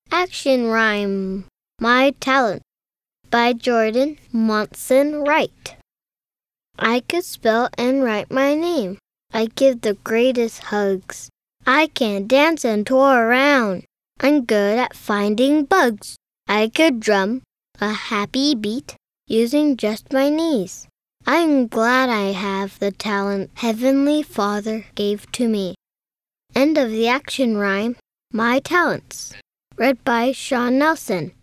Action Rhyme My Talent by Jordan Monson Wright. I could spell and write my name. I give the greatest hugs. I can dance and tour around. I'm good at finding bugs. I could drum a happy beat using just my knees. I'm glad I have the talent Heavenly Father gave to me. End of the action rhyme, My Talents. Read by Sean Nelson.